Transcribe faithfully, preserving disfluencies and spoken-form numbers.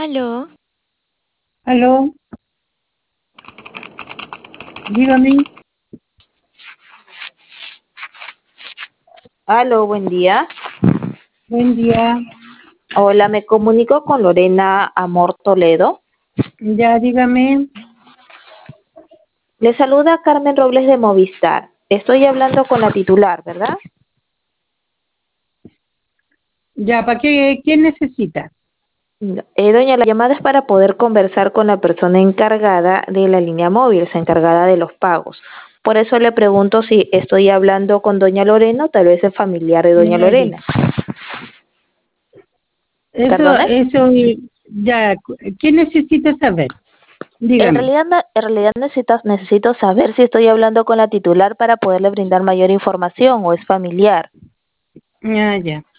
Aló, Aló, dígame. Aló, buen día. Buen día. Hola, me comunico con Lorena Amor Toledo. Ya, dígame. Le saluda Carmen Robles de Movistar. Estoy hablando con la titular, ¿verdad? Ya, ¿para qué? ¿Quién necesita? Eh, doña, la llamada es para poder conversar con la persona encargada de la línea móvil, esa encargada de los pagos. Por eso le pregunto si estoy hablando con doña Lorena o tal vez es familiar de doña Ya, ya. Lorena. Eso, ¿Perdone? eso, ya. ¿Qué necesita saber? En Dígame. realidad, no- en realidad necesito, necesito saber si estoy hablando con la titular para poderle brindar mayor información o es familiar. Ah, ya.